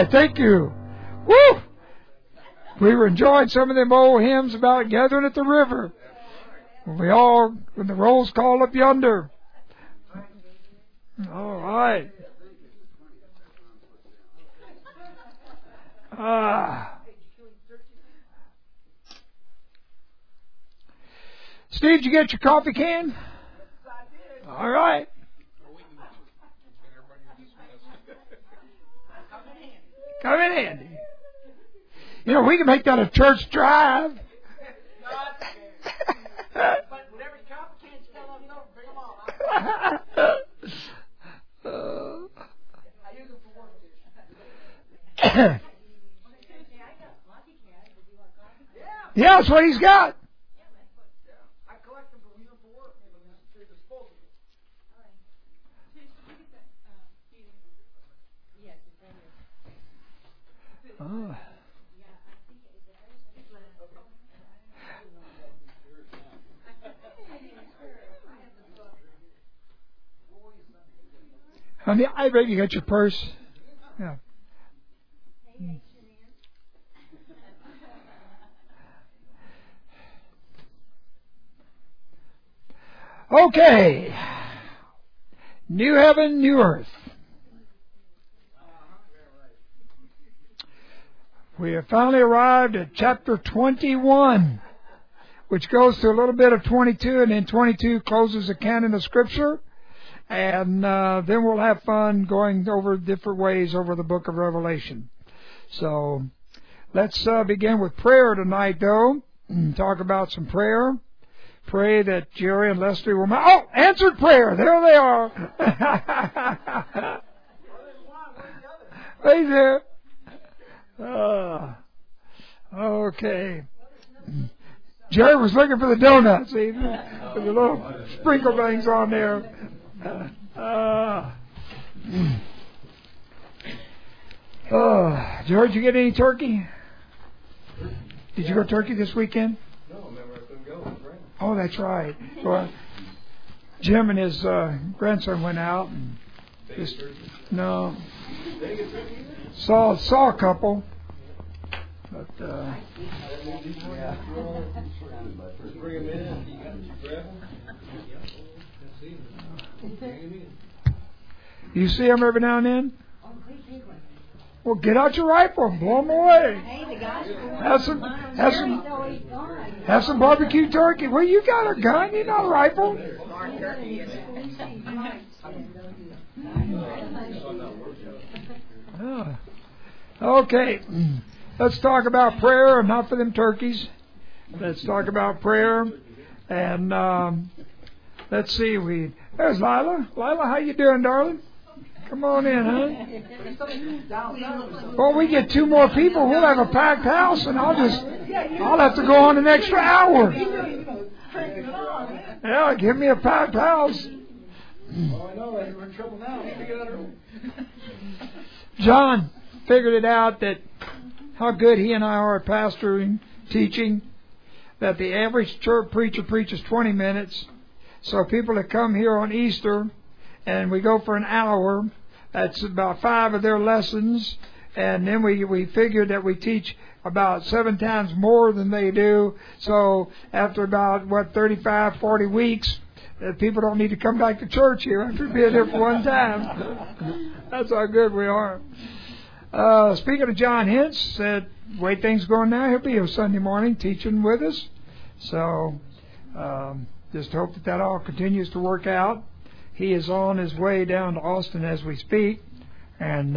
right, thank you. Woo! We were enjoying some of them old hymns about gathering at the river. When the roll's called up yonder. All right. Steve, did you get your coffee can? All right. Come in handy. You know, we can make that a church drive. But whatever coffee can's still on over, bring them all. I use them for work. Yeah, that's what he's got. I collect them for use for work. They're disposable. Oh. Honey, I bet you got your purse. Yeah. Okay. New heaven, new earth. We have finally arrived at chapter 21, which goes to a little bit of 22, and then 22 closes the canon of Scripture. And then we'll have fun going over different ways over the book of Revelation. So let's begin with prayer tonight, though. Talk about some prayer. Pray that Jerry and Leslie will... answered prayer! There they are! Right there. Okay. Jerry was looking for the donuts, see? With the little sprinkle things on there. George, did you get any turkey? Did you go turkey this weekend? No, remember I couldn't go. Oh, that's right. Well, Jim and his grandson went out and saw a couple, but Bring them in. Grab them. You see them every now and then? Well, get out your rifle and blow them away. Have some barbecue turkey. Well, you got a gun, you not a rifle. Okay, let's talk about prayer, not for them turkeys. Let's talk about prayer, and let's see. There's Lila. Lila, how you doing, darling? Come on in, huh? Well, we get 2 more people, we'll have a packed house, and I'll have to go on an extra hour. Yeah, give me a packed house. Oh, I know. We're in trouble now. John figured it out that how good he and I are at pastoring, teaching, that the average church preacher preaches 20 minutes. So people that come here on Easter and we go for an hour, that's about 5 of their lessons. And then we figured that we teach about 7 times more than they do. So after about, 35, 40 weeks, people don't need to come back to church here after being here for one time. That's how good we are. Speaking of John Hintz, said, the way things are going now, he'll be here Sunday morning teaching with us. So just hope that all continues to work out. He is on his way down to Austin as we speak. And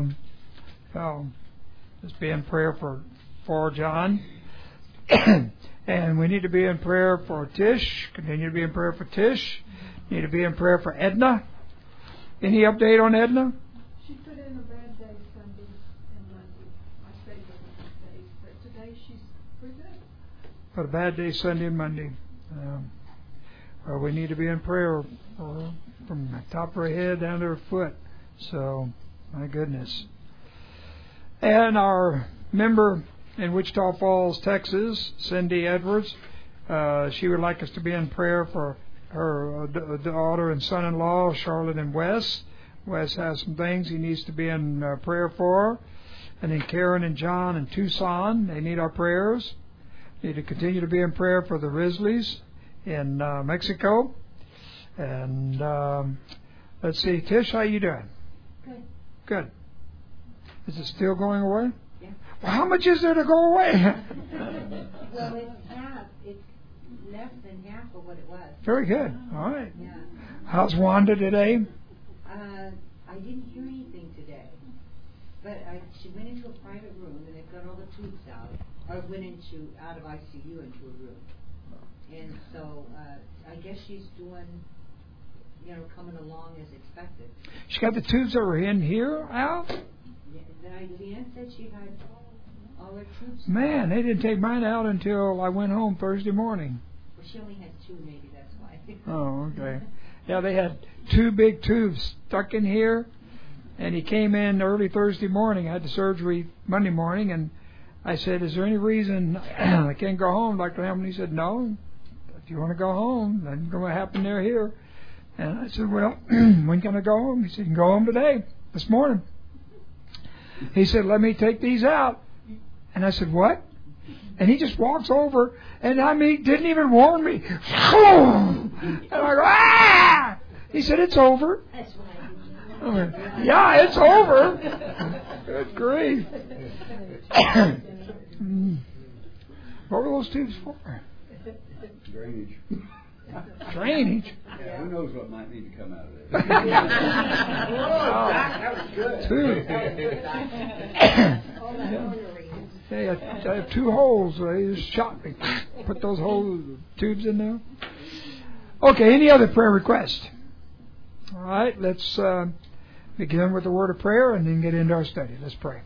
just be in prayer for John. And we need to be in prayer for Tish. Continue to be in prayer for Tish. Need to be in prayer for Edna. Any update on Edna? She put in a bad day Sunday and Monday. I stayed with her days, but today she's pretty good. But a bad day Sunday and Monday. Well, we need to be in prayer from the top of her head down to her foot. So, my goodness. And our member in Wichita Falls, Texas, Cindy Edwards, she would like us to be in prayer for her daughter and son-in-law, Charlotte and Wes. Wes has some things he needs to be in prayer for. And then Karen and John in Tucson, they need our prayers. Need to continue to be in prayer for the Risleys in Mexico. And let's see, Tish, how you doing? Good. Good. Is it still going away? Yeah. Well, how much is there to go away? Well, it's less than half of what it was. Very good. All right. Yeah. How's Wanda today? I didn't hear anything today, but she went into a private room and they've got all the tubes out, or went out of ICU into a room, and so I guess she's doing, coming along as expected. She got the tubes that were in here out? Yeah, Leanne said she had all her tubes. Man, they didn't take mine out until I went home Thursday morning. Well, she only had 2, maybe that's why. Oh, okay. Yeah, they had 2 big tubes stuck in here, and he came in early Thursday morning. I had the surgery Monday morning, and I said, is there any reason I can't go home, Dr. Hamilton? He said, no. If you want to go home, nothing's going to happen there here. And I said, well, when can I go home? He said, you can go home today, this morning. He said, let me take these out. And I said, what? And he just walks over, and didn't even warn me. And I go, ah! He said, it's over. That's why. Yeah, it's over. Good grief. What were those tubes for? Drainage. Drainage? Yeah, who knows what might need to come out of there. That was good. Two. Hey, I have 2 holes. They just shot me. Put those tubes in there. Okay, any other prayer requests? All right, let's begin with a word of prayer and then get into our study. Let's pray.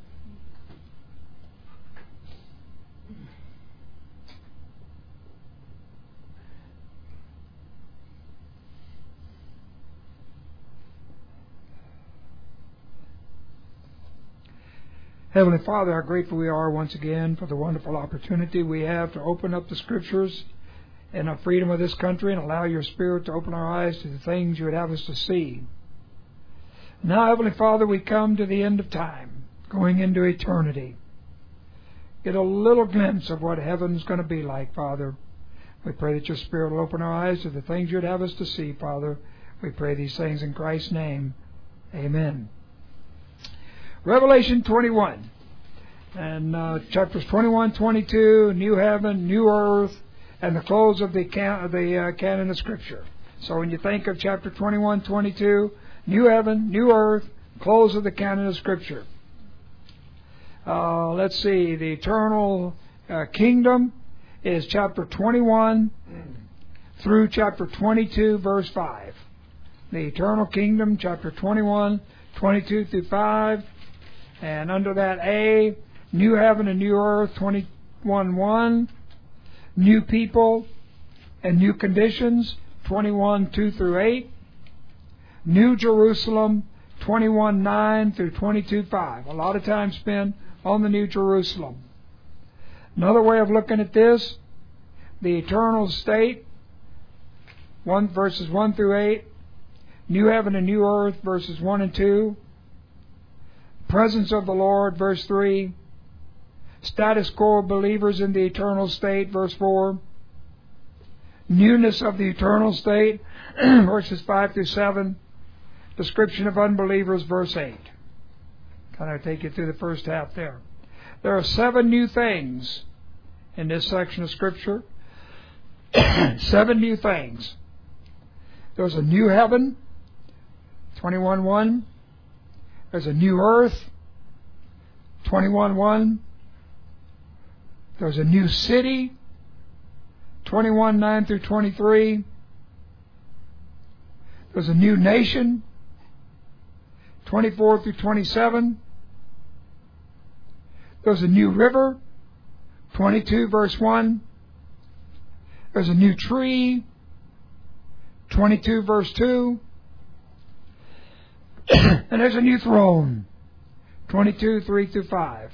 Heavenly Father, how grateful we are once again for the wonderful opportunity we have to open up the Scriptures in our freedom of this country and allow your Spirit to open our eyes to the things you would have us to see. Now, Heavenly Father, we come to the end of time, going into eternity. Get a little glimpse of what heaven's going to be like, Father. We pray that your Spirit will open our eyes to the things you'd have us to see, Father. We pray these things in Christ's name. Amen. Revelation 21, and chapters 21, 22, new heaven, new earth, and the close of the canon of Scripture. So when you think of chapter 21, 22, new heaven, new earth, close of the canon of Scripture. Let's see, the eternal kingdom is chapter 21 through chapter 22, verse 5. The eternal kingdom, chapter 21, 22 through 5. And under that A, new heaven and new earth, 21:1, new people and new conditions, 21:2 through 8, New Jerusalem, 21:9 through 22:5. A lot of time spent on the New Jerusalem. Another way of looking at this, the eternal state, verses 1 through 8, new heaven and new earth, verses 1 and 2, presence of the Lord, verse 3, status quo of believers in the eternal state, verse 4, newness of the eternal state, verses 5 through 7, description of unbelievers, verse 8. Kind of take you through the first half there. There are 7 new things in this section of Scripture. 7 new things. There's a new heaven, 21:1. There's a new earth, 21:1. There's a new city, 21:9 through 23. There's a new nation, 24 through 27. There's a new river, 22 verse 1. There's a new tree, 22 verse 2. And there's a new throne, 22, 3 through 5.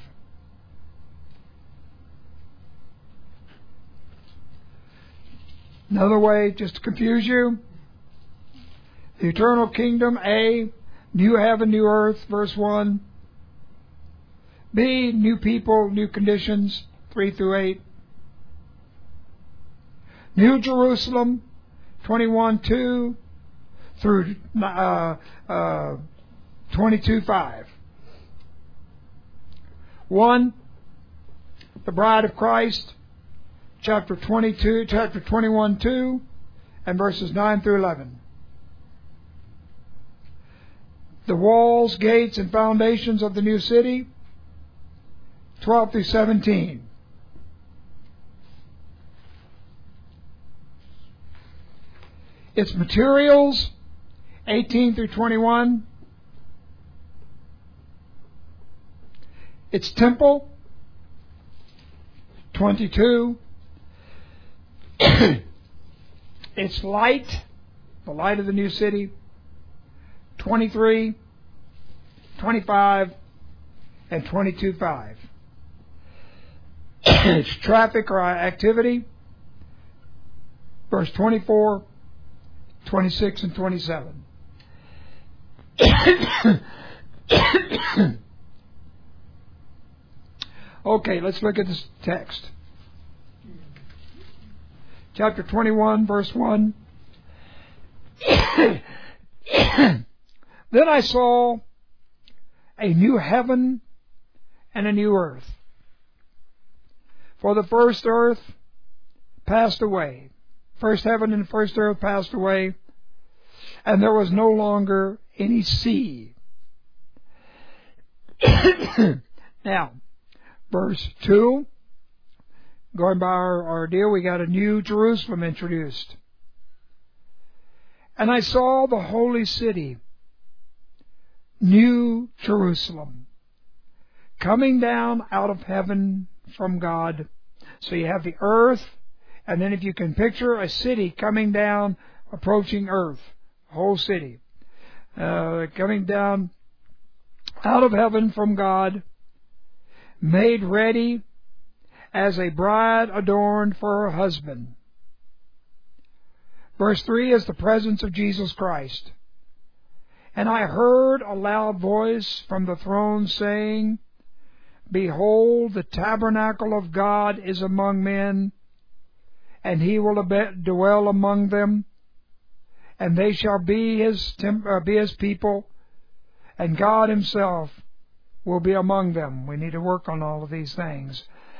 Another way, just to confuse you, the eternal kingdom, A, new heaven, new earth, verse 1. B, new people, new conditions, 3 through 8. New Jerusalem, 21:2 through 22:5. 1, the bride of Christ, chapter 21:2, and verses 9 through 11. The walls, gates, and foundations of the new city, 12 through 17. Its materials, 18 through 21. Its temple, 22. Its light, the light of the new city, 23, 25, and 22:5. Its traffic or activity, verse 24, 26, and 27. Okay, let's look at this text. Chapter 21, verse 1. Then I saw a new heaven and a new earth. For the first earth passed away. First heaven and first earth passed away, and there was no longer any sea. Now, verse 2, going by our deal, we got a new Jerusalem introduced. And I saw the holy city, New Jerusalem, coming down out of heaven from God. So you have the earth, and then if you can picture a city coming down, approaching earth, whole city, coming down out of heaven from God, made ready as a bride adorned for her husband. Verse 3 is the presence of Jesus Christ. And I heard a loud voice from the throne saying, Behold, the tabernacle of God is among men, and He will dwell among them, and they shall be His people, and God Himself will be among them. We need to work on all of these things.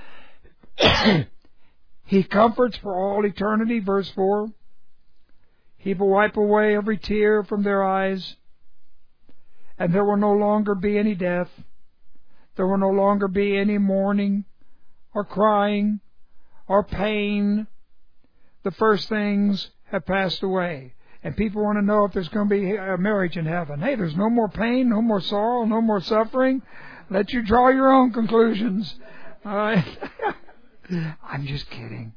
He comforts for all eternity, verse 4. He will wipe away every tear from their eyes, and there will no longer be any death. There will no longer be any mourning, or crying, or pain. The first things have passed away. And people want to know if there's going to be a marriage in heaven. Hey, there's no more pain, no more sorrow, no more suffering. Let you draw your own conclusions. All right. I'm just kidding.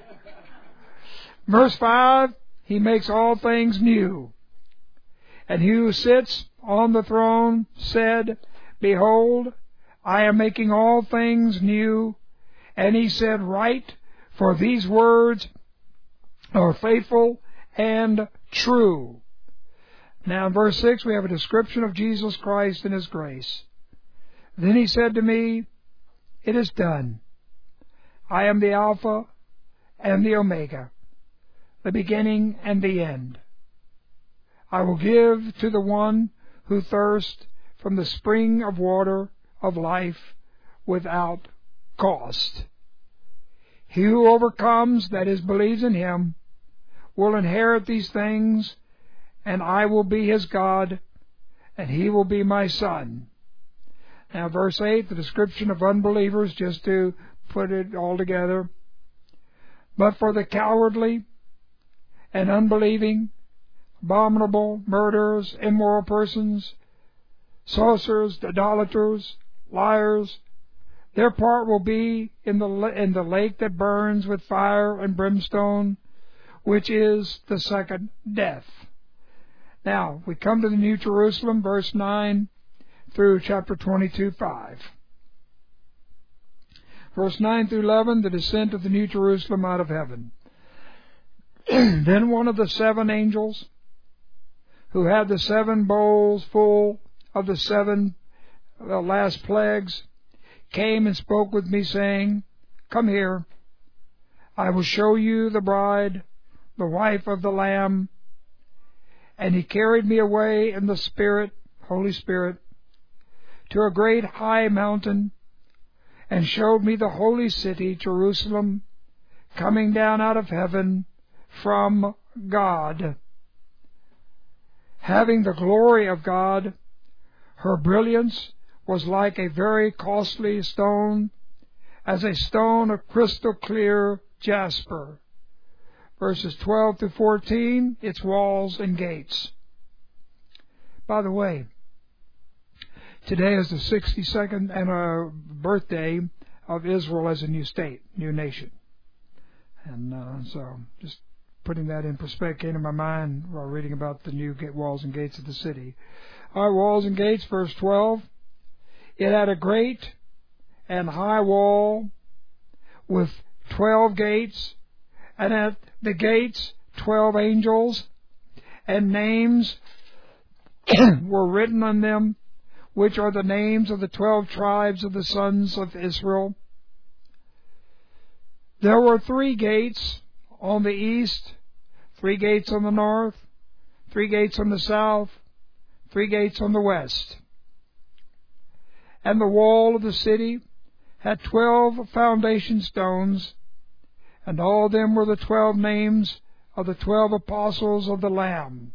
Verse 5, He makes all things new. And He who sits on the throne said, Behold, I am making all things new. And He said, Write, for these words are faithful and true. Now in verse 6 we have a description of Jesus Christ and His grace. Then He said to me, It is done. I am the Alpha and the Omega, the beginning and the end. I will give to the one who thirsts from the spring of water of life without cost. He who overcomes, that is, believes in Him, will inherit these things, and I will be his God, and he will be my son. Now, verse 8, the description of unbelievers, just to put it all together. But for the cowardly and unbelieving, abominable, murderers, immoral persons, sorcerers, idolaters, liars, their part will be in the lake that burns with fire and brimstone, which is the second death. Now, we come to the New Jerusalem, verse 9 through chapter 22:5. Verse 9 through 11, the descent of the New Jerusalem out of heaven. Then one of the seven angels, who had the 7 bowls full of the 7 last plagues, came and spoke with me, saying, Come here, I will show you the bride, the wife of the Lamb. And he carried me away in the Spirit, Holy Spirit, to a great high mountain, and showed me the holy city, Jerusalem, coming down out of heaven from God, having the glory of God. Her brilliance was like a very costly stone, as a stone of crystal clear jasper. Verses 12 to 14, its walls and gates. By the way, today is the 62nd birthday of Israel as a new state, new nation. And so just putting that in perspective came to my mind while reading about the new walls and gates of the city. Our walls and gates, verse 12. It had a great and high wall with 12 gates, and at the gates 12 angels, and names were written on them, which are the names of the 12 tribes of the sons of Israel. There were 3 gates on the east, 3 gates on the north, 3 gates on the south, 3 gates on the west. And the wall of the city had 12 foundation stones, and all of them were the 12 names of the 12 apostles of the Lamb.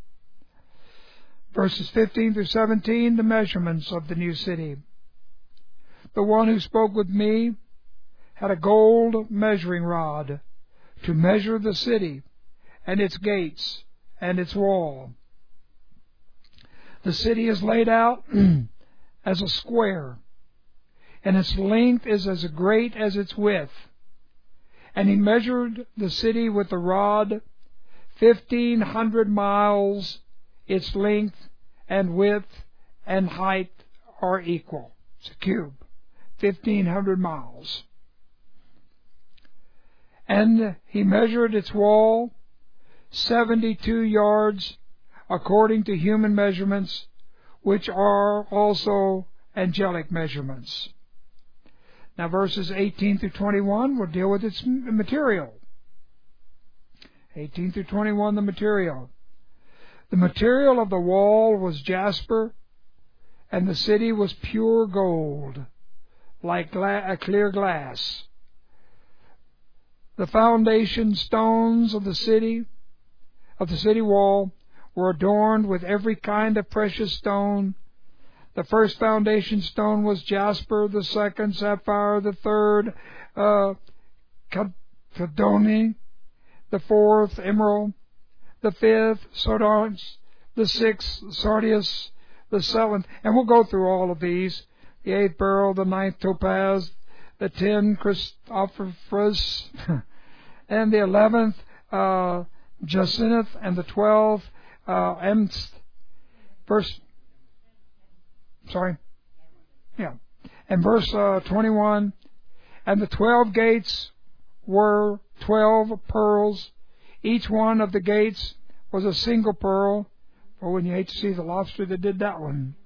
Verses 15 through 17, the measurements of the new city. The one who spoke with me had a gold measuring rod to measure the city and its gates and its wall. The city is laid out as a square, and its length is as great as its width. And he measured the city with the rod, 1,500 miles. Its length and width and height are equal. It's a cube, 1,500 miles. And he measured its wall 72 yards according to human measurements, which are also angelic measurements. Now verses 18 through 21 will deal with its material. 18 through 21, the material. The material of the wall was jasper, and the city was pure gold, like a clear glass. The foundation stones of the city wall, were adorned with every kind of precious stone. The first foundation stone was jasper, the second sapphire, the third chalcedony, the fourth emerald, the fifth sardonyx, the sixth sardius, the seventh, and we'll go through all of these. The eighth beryl, the ninth topaz, the 10 chrysoprase, and the 11th jacinth, and the 12th and verse 21, and the 12 gates were 12 pearls. Each one of the gates was a single pearl. Oh, wouldn't you hate to see the lobster that did that one?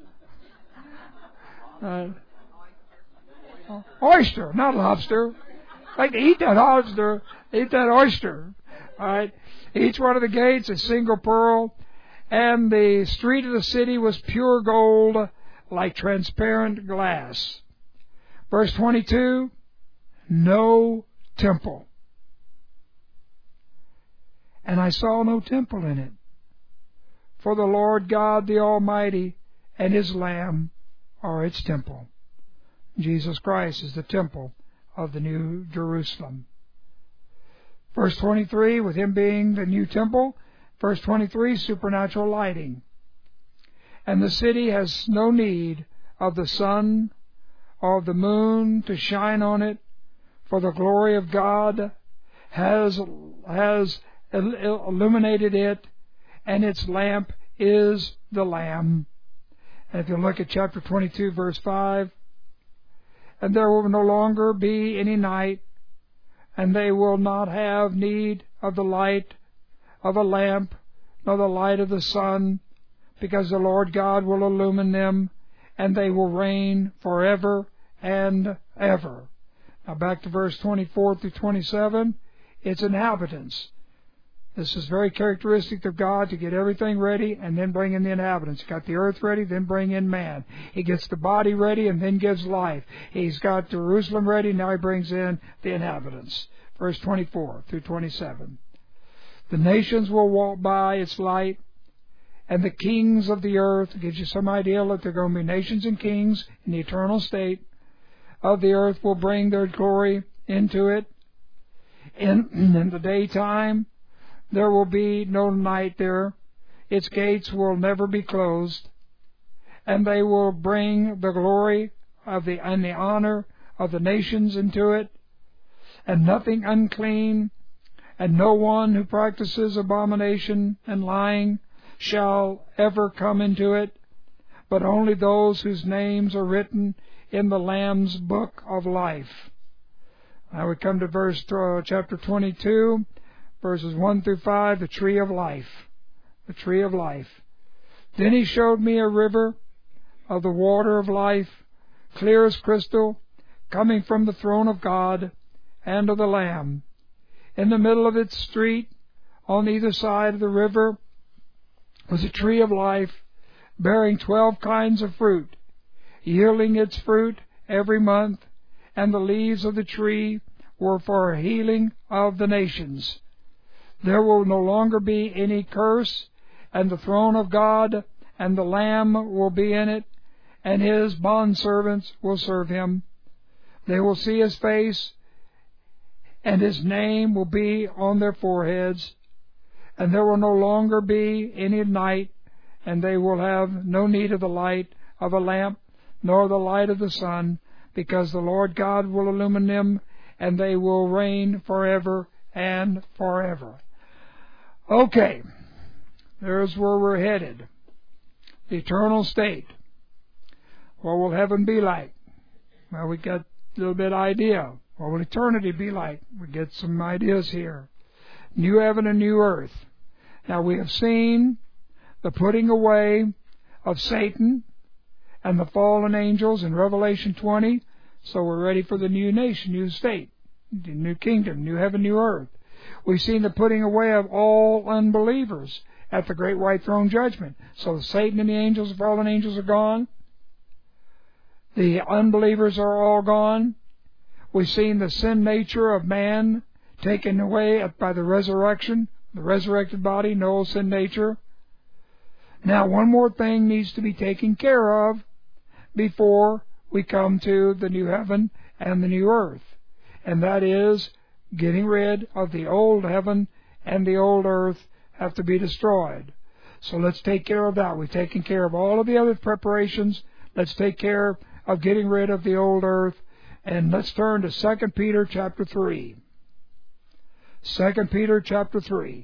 Oyster, not lobster. Like to eat that lobster, eat that oyster. All right. Each one of the gates a single pearl, and the street of the city was pure gold, like transparent glass. Verse 22, no temple. And I saw no temple in it, for the Lord God the Almighty and His Lamb are its temple. Jesus Christ is the temple of the New Jerusalem. Verse 23, with Him being the new temple. Verse 23, supernatural lighting. And the city has no need of the sun or of the moon to shine on it, for the glory of God has illuminated it, and its lamp is the Lamb. And if you look at chapter 22, verse 5, and there will no longer be any night, and they will not have need of the light of a lamp, nor the light of the sun, because the Lord God will illumine them, and they will reign forever and ever. Now back to verse 24 through 27, its inhabitants. This is very characteristic of God, to get everything ready and then bring in the inhabitants. He's got the earth ready, then bring in man. He gets the body ready and then gives life. He's got Jerusalem ready, now he brings in the inhabitants. Verse 24 through 27. The nations will walk by its light, and the kings of the earth. It gives you some idea that there are going to be nations and kings in the eternal state of the earth will bring their glory into it. In the daytime, there will be no night there. Its gates will never be closed. And they will bring the glory and the honor of the nations into it. And nothing unclean, and no one who practices abomination and lying shall ever come into it, but only those whose names are written in the Lamb's book of life. Now we come to chapter 22, verses 1 through 5, the tree of life. The tree of life. Then he showed me a river of the water of life, clear as crystal, coming from the throne of God and of the Lamb. In the middle of its street, on either side of the river, was a tree of life, bearing 12 kinds of fruit, yielding its fruit every month, and the leaves of the tree were for healing of the nations. There will no longer be any curse, and the throne of God and the Lamb will be in it, and his bondservants will serve him. They will see his face, and his name will be on their foreheads. And there will no longer be any night, and they will have no need of the light of a lamp, nor the light of the sun, because the Lord God will illumine them, and they will reign forever and forever. Okay, there's where we're headed. The eternal state. What will heaven be like? Well, we got a little bit idea. What will eternity be like? We get some ideas here. New heaven and new earth. Now we have seen the putting away of Satan and the fallen angels in Revelation 20, so we're ready for the new nation, new state, the new kingdom, new heaven, new earth. We've seen the putting away of all unbelievers at the great white throne judgment. So Satan and the angels, the fallen angels are gone. The unbelievers are all gone. We've seen the sin nature of man taken away by the resurrection, the resurrected body, no sin nature. Now, one more thing needs to be taken care of before we come to the new heaven and the new earth, and that is getting rid of the old heaven and the old earth have to be destroyed. So let's take care of that. We've taken care of all of the other preparations. Let's take care of getting rid of the old earth. And let's turn to 2 Peter chapter 3. 2 Peter chapter 3.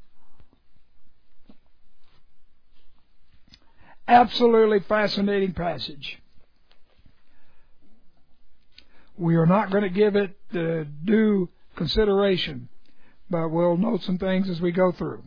Absolutely fascinating passage. We are not going to give it the due consideration, but we'll note some things as we go through.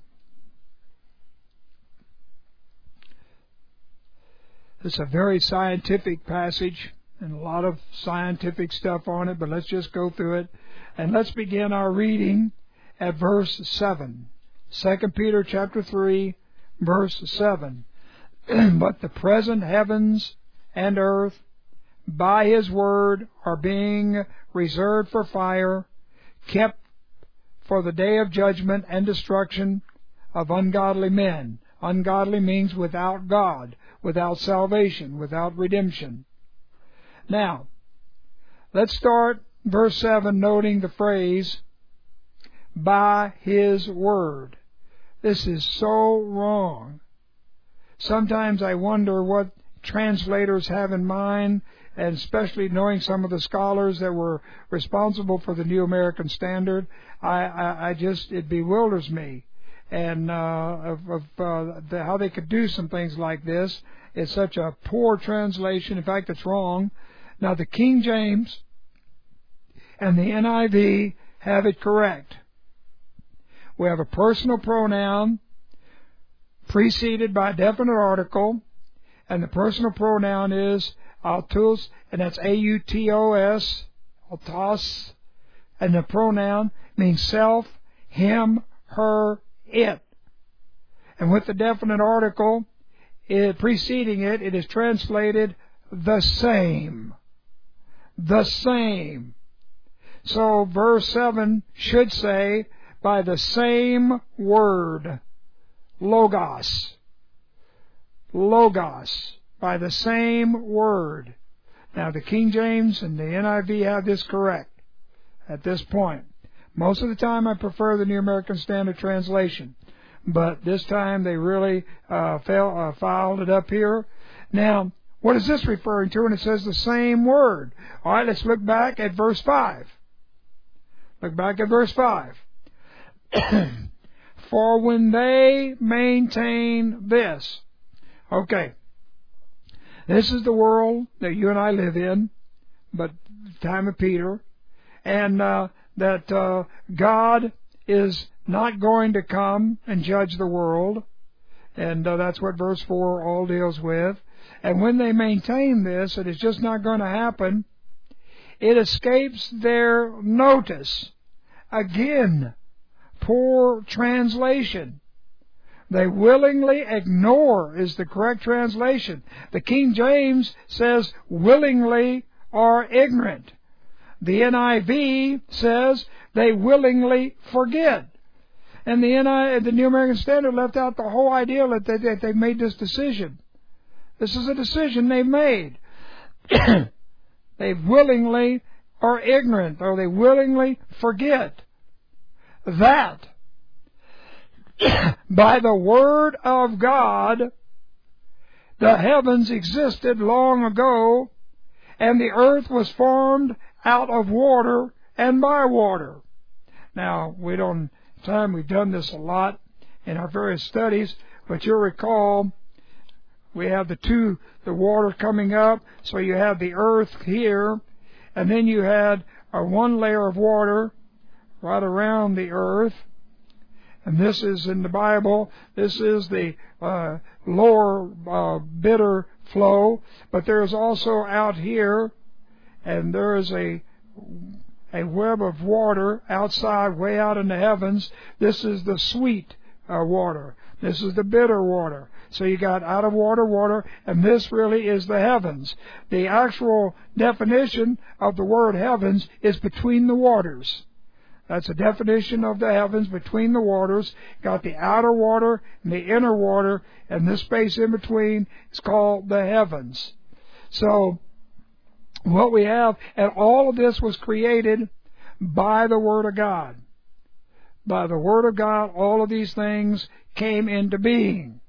It's a very scientific passage and a lot of scientific stuff on it, but let's just go through it. And let's begin our reading at verse 7. 2 Peter chapter 3, verse 7. But the present heavens and earth by his word are being reserved for fire, kept for the day of judgment and destruction of ungodly men. Ungodly means without God, without salvation, without redemption. Now, let's start verse 7 noting the phrase, by his word. This is so wrong. Sometimes I wonder what translators have in mind, and especially knowing some of the scholars that were responsible for the New American Standard, it bewilders me. And how they could do some things like this. It's such a poor translation. In fact, it's wrong. Now, the King James and the NIV have it correct. We have a personal pronoun preceded by a definite article, and the personal pronoun is autos, and that's A-U-T-O-S, autos, and the pronoun means self, him, her, it. And with the definite article preceding it, it is translated the same. The same. So verse 7 should say, by the same word, logos. Logos. By the same word. Now the King James and the NIV have this correct at this point. Most of the time I prefer the New American Standard Translation, but this time they really filed it up here. Now, what is this referring to when it says the same word? All right, let's look back at verse 5. Look back at verse 5. For when they maintain this. Okay. This is the world that you and I live in, but the time of Peter. And that God is not going to come and judge the world. And that's what verse 4 all deals with. And when they maintain this, it is just not going to happen. It escapes their notice. Again, poor translation. They willingly ignore is the correct translation. The King James says willingly are ignorant. The NIV says they willingly forget. And the New American Standard left out the whole idea that they made this decision. This is a decision they've made. They willingly are ignorant, or they willingly forget that by the Word of God the heavens existed long ago, and the earth was formed out of water and by water. Now, we've done this a lot in our various studies, but you'll recall we have the water coming up, so you have the earth here, and then you had one layer of water right around the earth. And this is in the Bible, this is the lower bitter flow, but there is also out here, and there is a web of water outside, way out in the heavens. This is the sweet water. This is the bitter water. So you got out of water, and this really is the heavens. The actual definition of the word heavens is between the waters. That's a definition of the heavens, between the waters. Got the outer water and the inner water, and this space in between is called the heavens. So, what we have, and all of this was created by the Word of God. By the Word of God, all of these things came into being.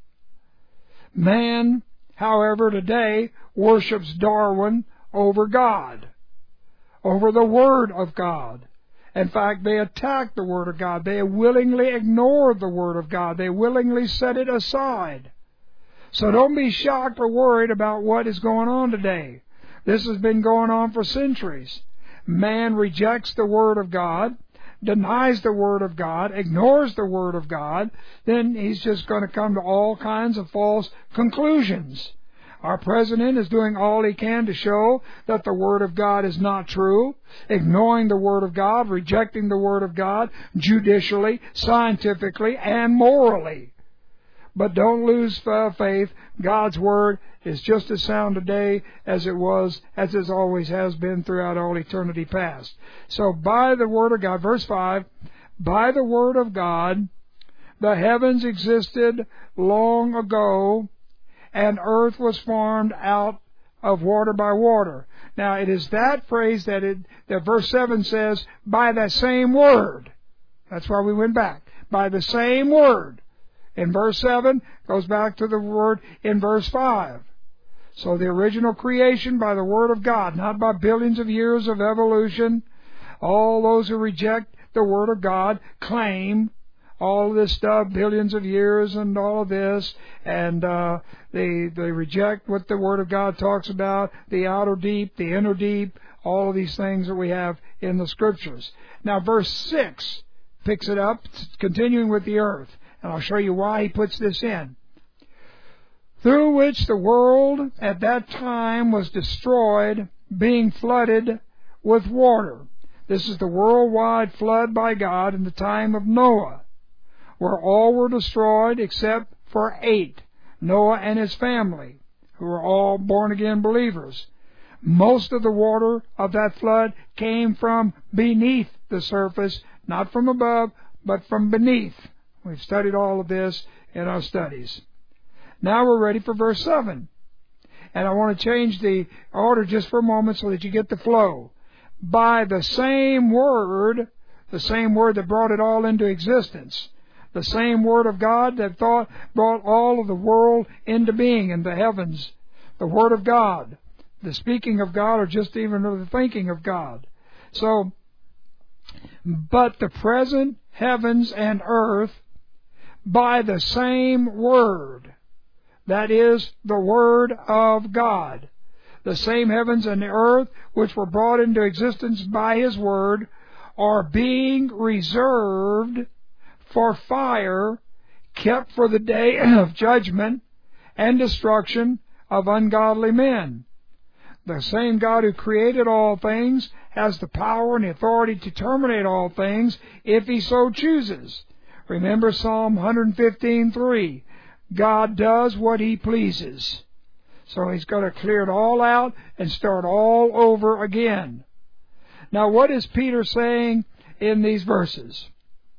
Man, however, today worships Darwin over God, over the Word of God. In fact, they attack the Word of God. They willingly ignore the Word of God. They willingly set it aside. So don't be shocked or worried about what is going on today. This has been going on for centuries. Man rejects the Word of God, denies the Word of God, ignores the Word of God, then he's just going to come to all kinds of false conclusions. Our president is doing all he can to show that the Word of God is not true, ignoring the Word of God, rejecting the Word of God judicially, scientifically, and morally. But don't lose faith. God's Word is just as sound today as it was, as it always has been throughout all eternity past. So by the Word of God, verse 5, by the Word of God, the heavens existed long ago, and earth was formed out of water by water. Now, it is that phrase that verse 7 says, by the same word. That's why we went back. By the same word. In verse 7, goes back to the word in verse 5. So the original creation by the Word of God, not by billions of years of evolution. All those who reject the Word of God claim all of this stuff, billions of years and all of this, and they reject what the Word of God talks about, the outer deep, the inner deep, all of these things that we have in the Scriptures. Now verse 6 picks it up, continuing with the earth, and I'll show you why he puts this in. through which the world at that time was destroyed, being flooded with water. This is the worldwide flood by God in the time of Noah, where all were destroyed except for 8, Noah and his family, who were all born-again believers. Most of the water of that flood came from beneath the surface, not from above, but from beneath. We've studied all of this in our studies. Now we're ready for verse 7. And I want to change the order just for a moment so that you get the flow. By the same word that brought it all into existence, the same Word of God that brought all of the world into being in the heavens, the Word of God, the speaking of God, or just even the thinking of God. So, but the present heavens and earth, by the same Word, that is, the Word of God, the same heavens and the earth which were brought into existence by His Word, are being reserved for fire, kept for the day of judgment and destruction of ungodly men. The same God who created all things has the power and the authority to terminate all things if He so chooses. Remember Psalm 115:3. God does what He pleases. So He's going to clear it all out and start all over again. Now what is Peter saying in these verses?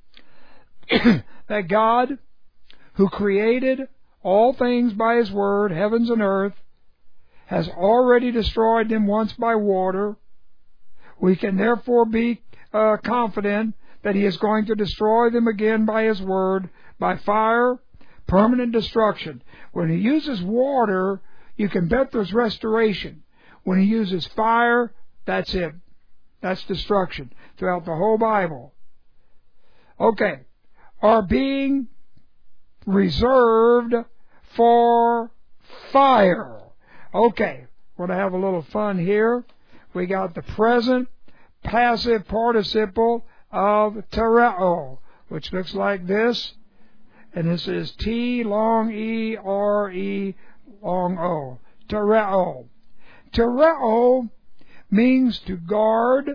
That God, who created all things by His Word, heavens and earth, has already destroyed them once by water. We can therefore be confident that He is going to destroy them again by His Word, by fire, permanent destruction. When He uses water, you can bet there's restoration. When He uses fire, that's it. That's destruction throughout the whole Bible. Okay. Are being reserved for fire. Okay, we're going to have a little fun here. We got the present passive participle of tereo, which looks like this. And this is T long E R E long O. Tereo. Tereo means to guard.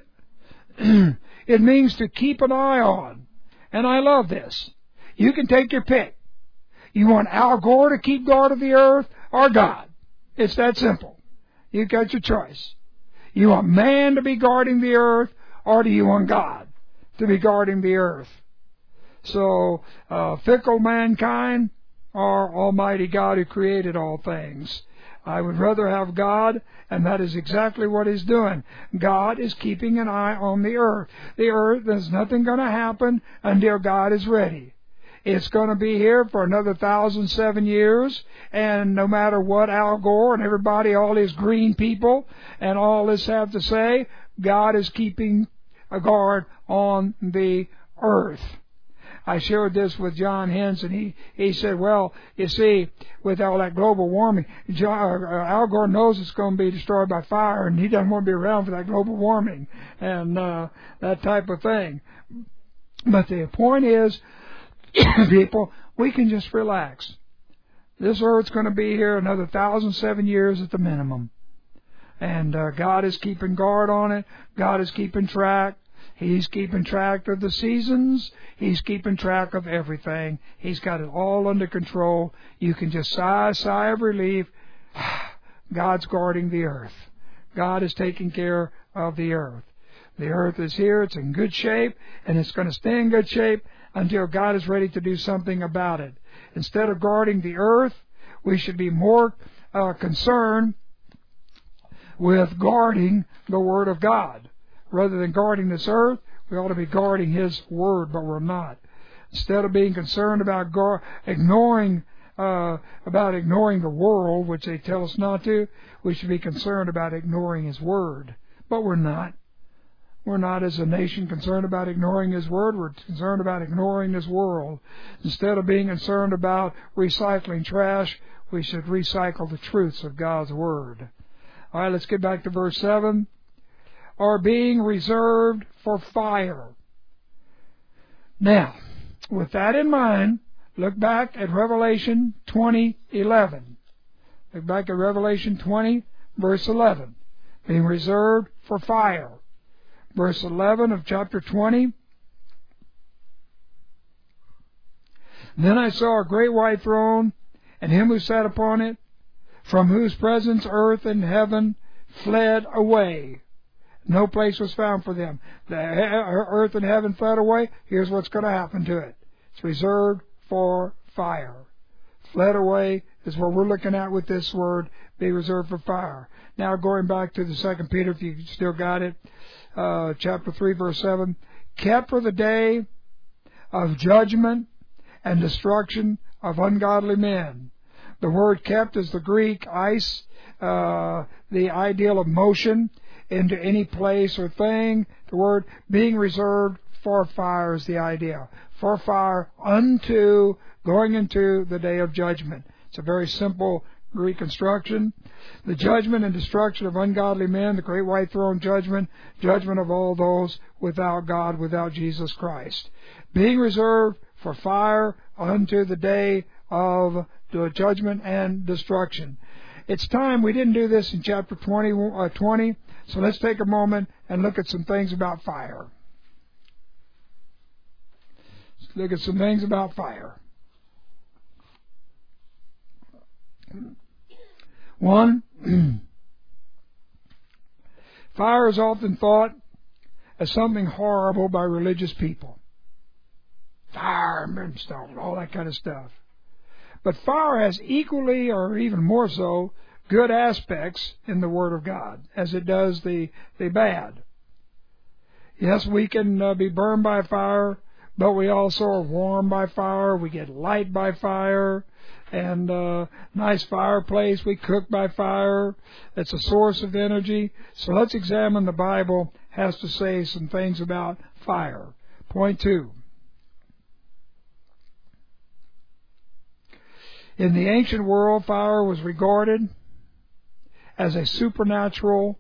It means to keep an eye on. And I love this. You can take your pick. You want Al Gore to keep guard of the earth or God? It's that simple. You got your choice. You want man to be guarding the earth, or do you want God to be guarding the earth? So, fickle mankind or Almighty God who created all things? I would rather have God, and that is exactly what He's doing. God is keeping an eye on the earth. The earth, there's nothing going to happen until God is ready. It's going to be here for another 1,007 years, and no matter what Al Gore and everybody, all his green people, and all this have to say, God is keeping a guard on the earth. I shared this with John Henson. He said, well, you see, with all that global warming, Al Gore knows it's going to be destroyed by fire, and he doesn't want to be around for that global warming and that type of thing. But the point is, people, we can just relax. This earth's going to be here another 1,007 years at the minimum. And God is keeping guard on it. God is keeping track. He's keeping track of the seasons. He's keeping track of everything. He's got it all under control. You can just sigh of relief. God's guarding the earth. God is taking care of the earth. The earth is here. It's in good shape, and it's going to stay in good shape until God is ready to do something about it. Instead of guarding the earth, we should be more concerned with guarding the Word of God. Rather than guarding this earth, we ought to be guarding His Word, but we're not. Instead of being concerned about ignoring the world, which they tell us not to, we should be concerned about ignoring His Word. But we're not. We're not as a nation concerned about ignoring His Word. We're concerned about ignoring this world. Instead of being concerned about recycling trash, we should recycle the truths of God's Word. All right, let's get back to verse 7. Are being reserved for fire. Now, with that in mind, look back at Revelation 20:11. Look back at Revelation 20, verse 11. Being reserved for fire. Verse 11 of chapter 20. Then I saw a great white throne, and him who sat upon it, from whose presence earth and heaven fled away. No place was found for them. The earth and heaven fled away. Here's what's going to happen to it. It's reserved for fire. Fled away is what we're looking at with this word, be reserved for fire. Now going back to the 2 Peter, if you still got it, chapter 3, verse 7. Kept for the day of judgment and destruction of ungodly men. The word kept is the Greek eis, the ideal of motion into any place or thing. The word being reserved for fire is the idea. For fire unto, going into the day of judgment. It's a very simple Greek construction. The judgment and destruction of ungodly men, the great white throne judgment, judgment of all those without God, without Jesus Christ. Being reserved for fire unto the day of the judgment and destruction. It's time. We didn't do this in chapter 20, so let's take a moment and look at some things about fire. Let's look at some things about fire. One, fire is often thought as something horrible by religious people. Fire and brimstone, all that kind of stuff. But fire has equally, or even more so, good aspects in the Word of God, as it does the bad. Yes, we can be burned by fire, but we also are warmed by fire. We get light by fire. And nice fireplace, we cook by fire. It's a source of energy. So let's examine the Bible has to say some things about fire. Point 2. In the ancient world, fire was regarded as supernatural.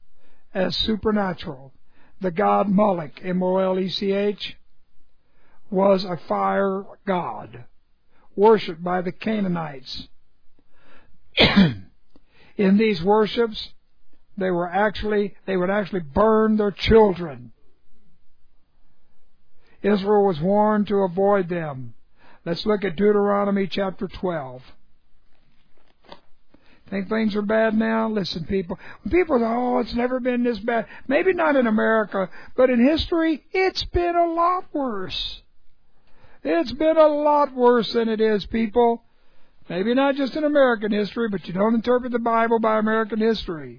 The god Moloch, M-O-L-E-C-H, was a fire god, worshipped by the Canaanites. In these worships, they would actually burn their children. Israel was warned to avoid them. Let's look at Deuteronomy chapter 12. Think things are bad now? Listen, people. When people say, oh, it's never been this bad. Maybe not in America, but in history, it's been a lot worse. It's been a lot worse than it is, people. Maybe not just in American history, but you don't interpret the Bible by American history.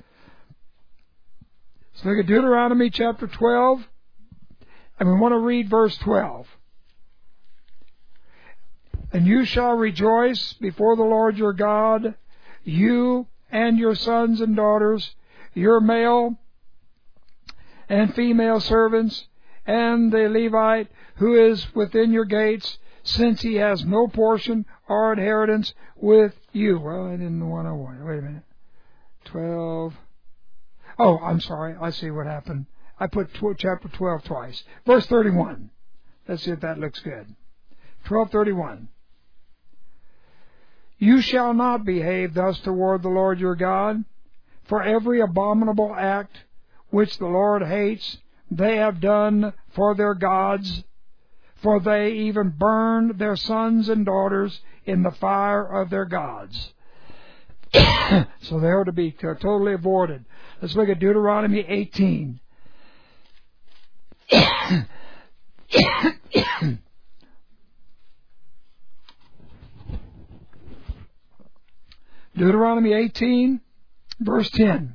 Let's look at Deuteronomy chapter 12, and we want to read verse 12. And you shall rejoice before the Lord your God, you and your sons and daughters, your male and female servants, and the Levite who is within your gates, since he has no portion or inheritance with you. Well, I didn't want to wait. Wait a minute. 12. Oh, I'm sorry. I see what happened. I put chapter 12 twice. Verse 31. Let's see if that looks good. 12:31. You shall not behave thus toward the Lord your God, for every abominable act which the Lord hates, they have done for their gods, for they even burned their sons and daughters in the fire of their gods. So they are to be totally avoided. Let's look at Deuteronomy 18. Deuteronomy 18, verse 10.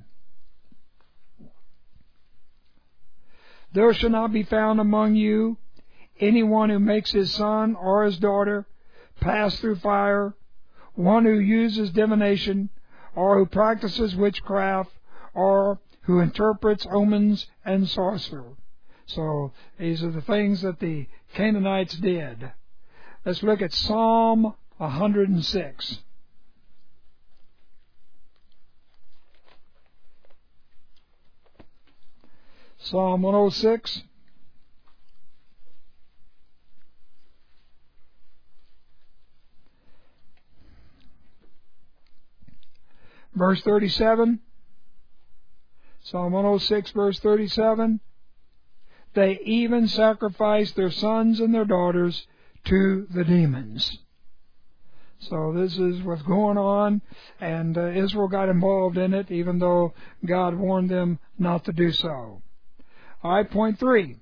There shall not be found among you anyone who makes his son or his daughter pass through fire, one who uses divination, or who practices witchcraft, or who interprets omens and sorcery. So these are the things that the Canaanites did. Let's look at Psalm 106. Psalm 106. Verse 37. Psalm 106, verse 37. They even sacrificed their sons and their daughters to the demons. So this is what's going on, and Israel got involved in it, even though God warned them not to do so. All right, point 3.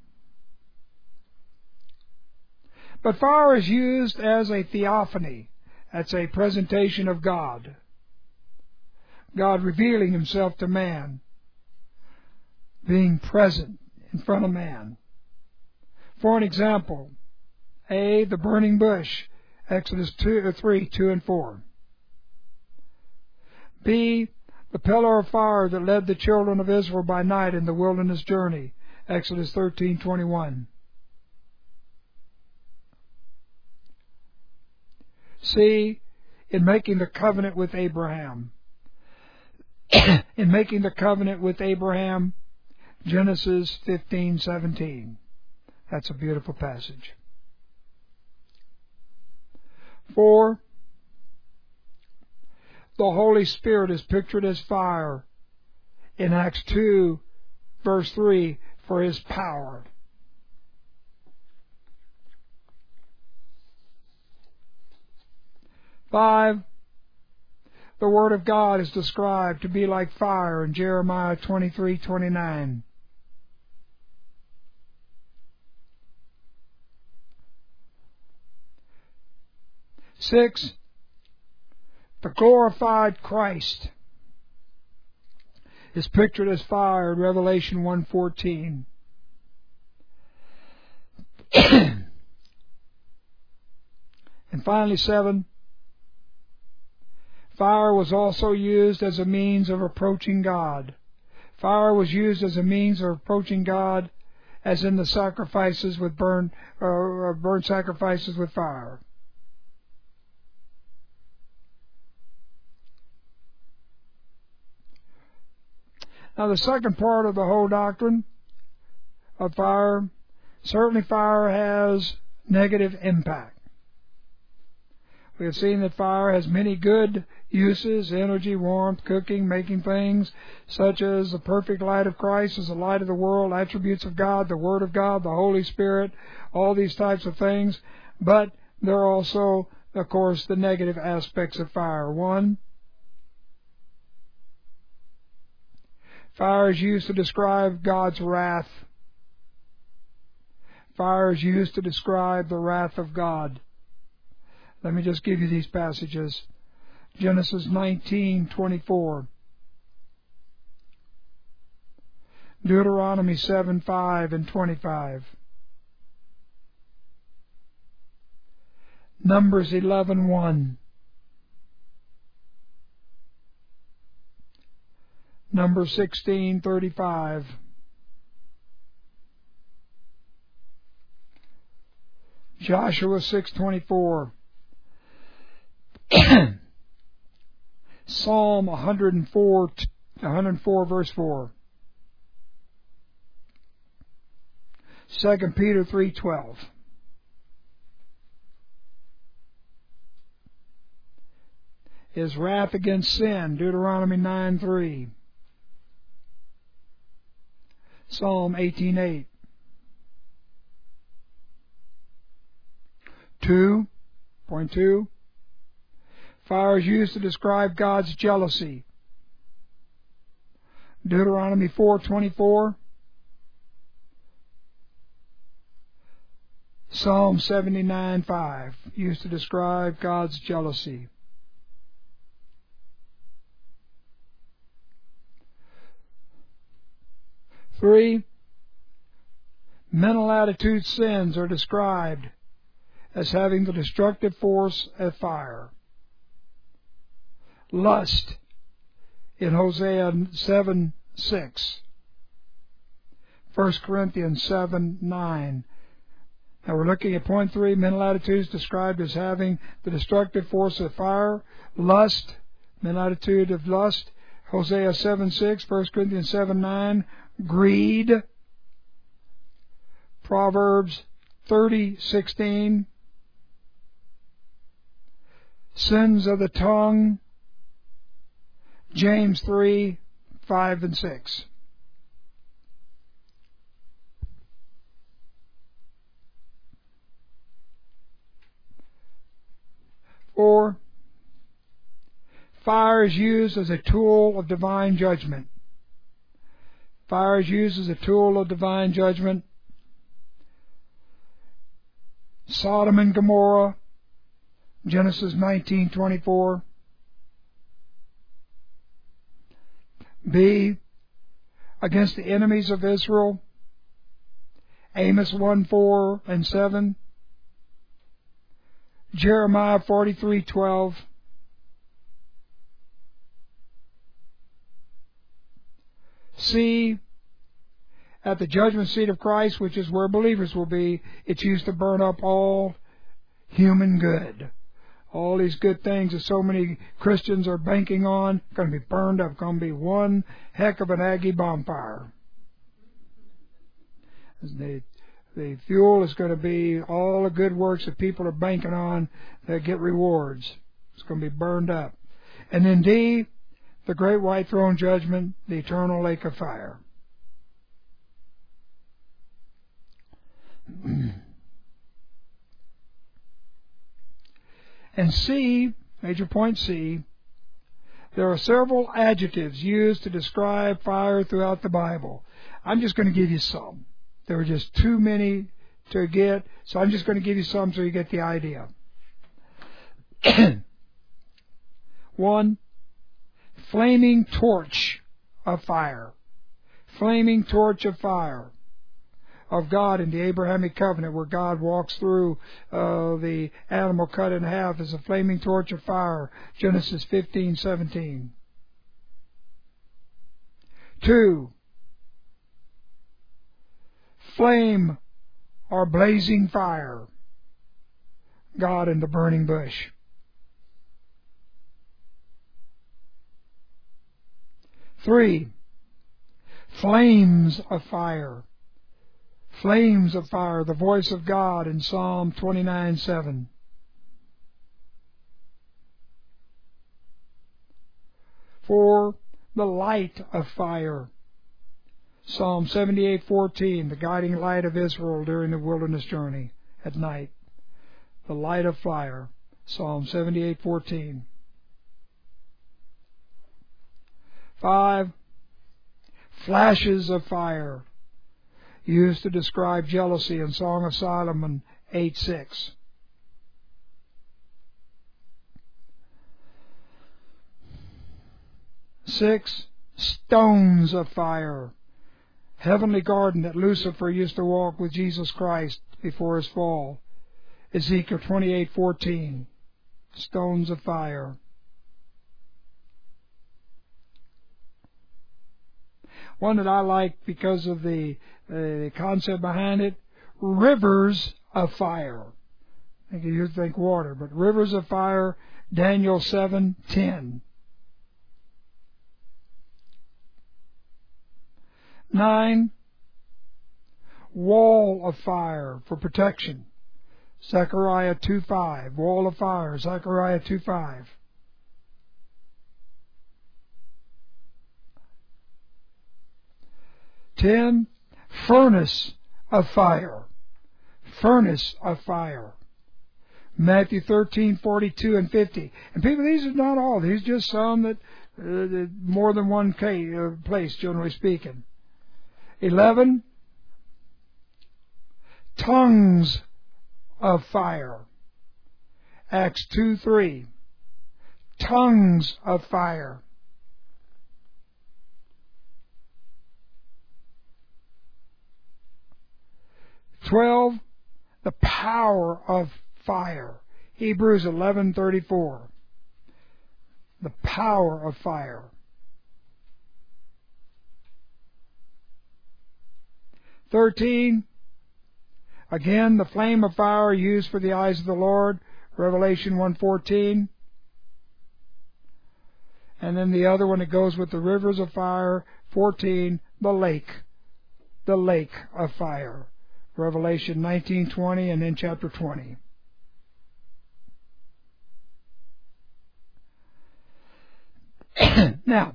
But fire is used as a theophany. That's a presentation of God. God revealing Himself to man, being present in front of man. For an example, A, the burning bush, Exodus 3, 2 and 4. B, the pillar of fire that led the children of Israel by night in the wilderness journey, Exodus 13:21. C, in making the covenant with Abraham. In making the covenant with Abraham, Genesis 15:17. That's a beautiful passage. 4. The Holy Spirit is pictured as fire in Acts 2, verse 3, for His power. 5. The Word of God is described to be like fire in Jeremiah 23:29. 6. The glorified Christ is pictured as fire in Revelation 1:14. And finally, 7. Fire was also used as a means of approaching God. Fire was used as a means of approaching God, as in the sacrifices with burnt sacrifices with fire. Now, the second part of the whole doctrine of fire, certainly fire has negative impact. We have seen that fire has many good uses: energy, warmth, cooking, making things, such as the perfect light of Christ as the light of the world, attributes of God, the Word of God, the Holy Spirit, all these types of things. But there are also, of course, the negative aspects of fire. 1, fire is used to describe God's wrath. Fire is used to describe the wrath of God. Let me just give you these passages. Genesis 19:24. Deuteronomy 7:5 and 25. Numbers 11:1. Numbers 16:35. Joshua 6:24. Psalm 104 verse 4. 2 Peter 3:12. His wrath against sin, Deuteronomy 9:3. Psalm 18:8. 2.2. Fire is used to describe God's jealousy. Deuteronomy 4:24. Psalm 79:5, used to describe God's jealousy. Three, mental attitude sins are described as having the destructive force of fire. Lust in Hosea 7:6. 1 Corinthians 7:9. Now we're looking at point 3, mental attitudes described as having the destructive force of fire. Lust, mental attitude of lust, Hosea 7:6, 1 Corinthians 7:9. Greed, Proverbs 30:16. Sins of the tongue, James 3, 5 and 6. Or, fire is used as a tool of divine judgment. Fire is used as a tool of divine judgment. Sodom and Gomorrah, Genesis 19:24. B, against the enemies of Israel, Amos 1:4 and 7. Jeremiah 43:12. C, at the judgment seat of Christ, which is where believers will be, it's used to burn up all human good. All these good things that so many Christians are banking on, going to be burned up, going to be one heck of an Aggie bonfire. The fuel is going to be all the good works that people are banking on that get rewards. It's going to be burned up. And then D, the great white throne judgment, the eternal lake of fire. And C, major point C, there are several adjectives used to describe fire throughout the Bible. I'm just going to give you some. There were just too many to get, so I'm just going to give you some so you get the idea. 1, flaming torch of fire. Flaming torch of fire of God in the Abrahamic covenant, where God walks through the animal cut in half as a flaming torch of fire, Genesis 15:17. 2, flame or blazing fire, God in the burning bush. 3, flames of fire. Flames of fire, the voice of God in Psalm 29:7. 4, the light of fire. Psalm 78:14, the guiding light of Israel during the wilderness journey at night. The light of fire. Psalm 78:14. 5, flashes of fire, used to describe jealousy in Song of Solomon 8:6. 6, stones of fire, heavenly garden that Lucifer used to walk with Jesus Christ before his fall, Ezekiel 28:14, stones of fire. One that I like because of the concept behind it, rivers of fire. I think you think water, but rivers of fire, Daniel 7:10. 9, wall of fire for protection, Zechariah 2:5, wall of fire, Zechariah 2:5. 10, furnace of fire. Furnace of fire. Matthew 13:42 and 50. And people, these are not all. These are just some that more than one place, generally speaking. 11, tongues of fire. Acts 2:3. Tongues of fire. 12, the power of fire. Hebrews 11:34. The power of fire. 13, again, the flame of fire used for the eyes of the Lord, Revelation 1:14. And then the other one that goes with the rivers of fire, 14, the lake of fire, Revelation 19:20 and then chapter 20. Now,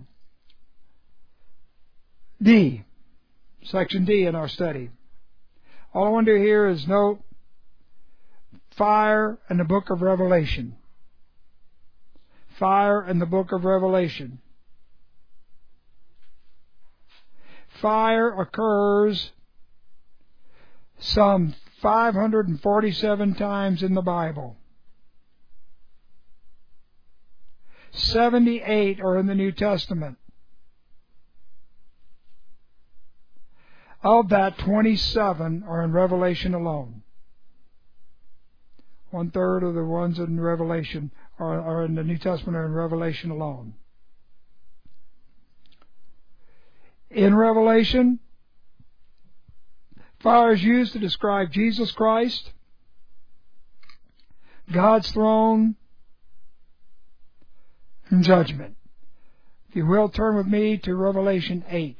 D, section D in our study. All I want to do here is note fire in the book of Revelation. Fire in the book of Revelation. Fire occurs some 547 times in the Bible. 78 are in the New Testament. Of that, 27 are in Revelation alone. 1/3 of the ones in Revelation are in the New Testament are in Revelation alone. In Revelation, fire is used to describe Jesus Christ, God's throne, and judgment. If you will, turn with me to Revelation 8.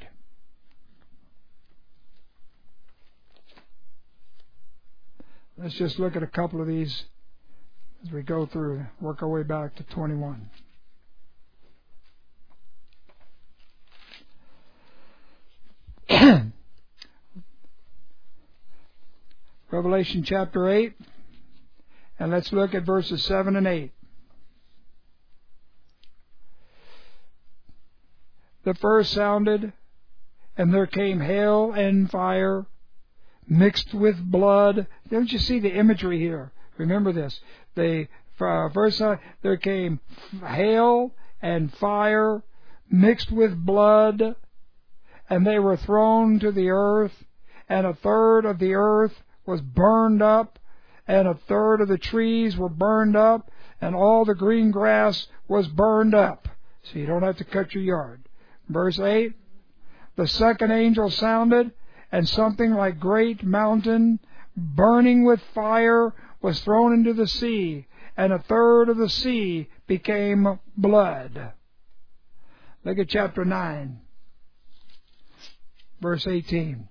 Let's just look at a couple of these as we go through, work our way back to 21. Revelation chapter 8, and let's look at verses 7 and 8. The first sounded, and there came hail and fire, mixed with blood. Don't you see the imagery here? Remember this. The first there came hail and fire, mixed with blood, and they were thrown to the earth, and 1/3 of the earth was burned up, and 1/3 of the trees were burned up, and all the green grass was burned up. So you don't have to cut your yard. Verse 8, the second angel sounded, and something like great mountain, burning with fire, was thrown into the sea, and 1/3 of the sea became blood. Look at chapter 9, verse 18.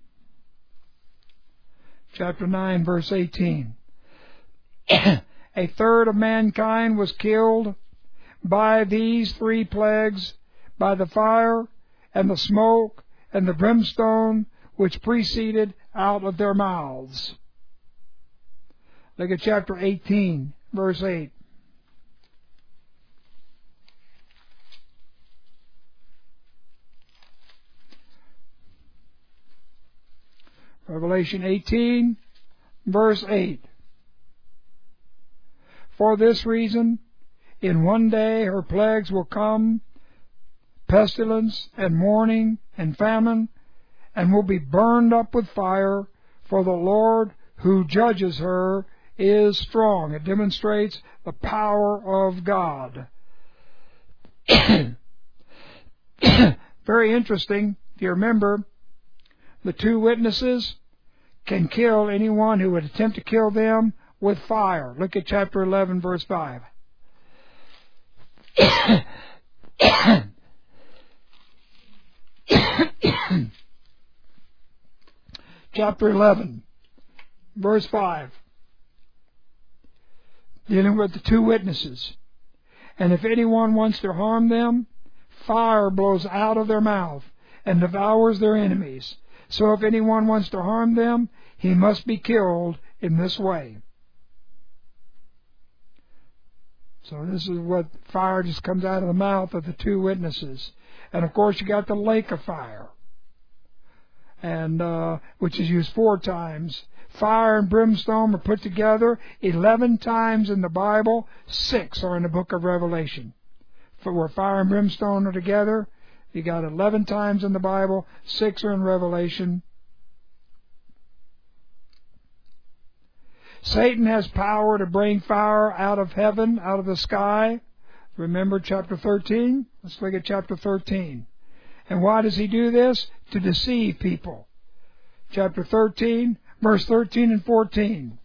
Chapter 9, verse 18. 1/3 of mankind was killed by these 3 plagues, by the fire, and the smoke, and the brimstone, which proceeded out of their mouths. Look at chapter 18, verse 8. Revelation 18, verse 8. For this reason, in one day her plagues will come, pestilence and mourning and famine, and will be burned up with fire, for the Lord who judges her is strong. It demonstrates the power of God. Very interesting. If you remember, the 2 witnesses can kill anyone who would attempt to kill them with fire. Look at chapter 11, verse 5. Chapter 11, verse 5. Dealing with the 2 witnesses. And if anyone wants to harm them, fire blows out of their mouth and devours their enemies. So if anyone wants to harm them, he must be killed in this way. So this is what fire just comes out of the mouth of the 2 witnesses. And of course you got the lake of fire, and which is used 4 times. Fire and brimstone are put together 11 times in the Bible. 6 are in the book of Revelation. For where fire and brimstone are together, you got 11 times in the Bible. 6 are in Revelation. Satan has power to bring fire out of heaven, out of the sky. Remember chapter 13? Let's look at chapter 13. And why does he do this? To deceive people. Chapter 13, verse 13 and 14.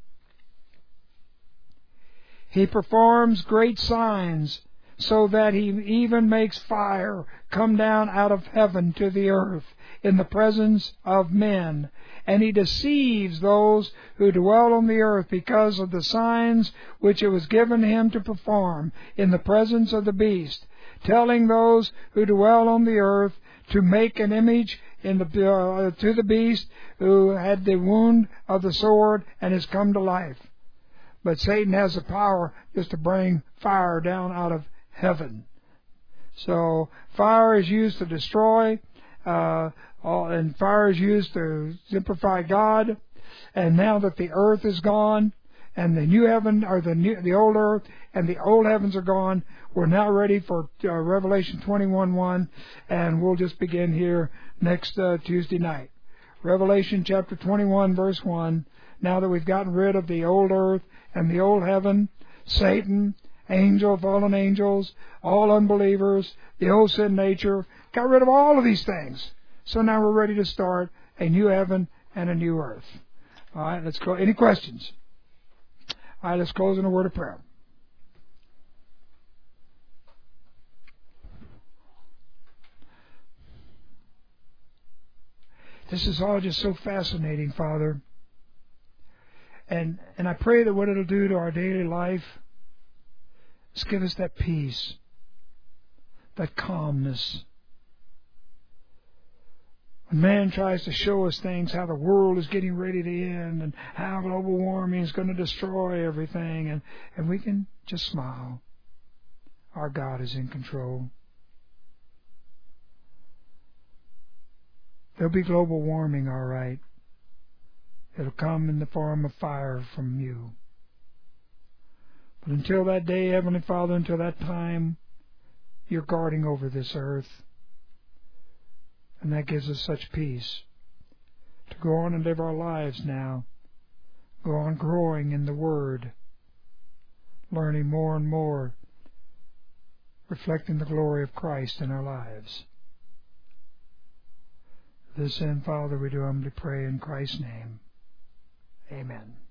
He performs great signs, so that he even makes fire come down out of heaven to the earth in the presence of men. And he deceives those who dwell on the earth because of the signs which it was given him to perform in the presence of the beast, telling those who dwell on the earth to make an image in the to the beast who had the wound of the sword and has come to life. But Satan has the power just to bring fire down out of heaven. So fire is used to destroy, and fire is used to simplify God. And now that the earth is gone, and the new heaven, or the old earth and the old heavens are gone, we're now ready for Revelation 21:1, and we'll just begin here next Tuesday night. Revelation chapter 21, verse 1. Now that we've gotten rid of the old earth and the old heaven, Satan, fallen angels, all unbelievers, the old sin nature, got rid of all of these things. So now we're ready to start a new heaven and a new earth. All right, let's go. Any questions? All right, let's close in a word of prayer. This is all just so fascinating, Father. And I pray that what it'll do to our daily life is give us that peace, that calmness. When man tries to show us things, how the world is getting ready to end and how global warming is going to destroy everything, and we can just smile. Our God is in control. There'll be global warming, all right. It'll come in the form of fire from you. But until that day, Heavenly Father, until that time, you're guarding over this earth. And that gives us such peace to go on and live our lives now. Go on growing in the Word, learning more and more, reflecting the glory of Christ in our lives. This end, Father, we do humbly pray in Christ's name. Amen.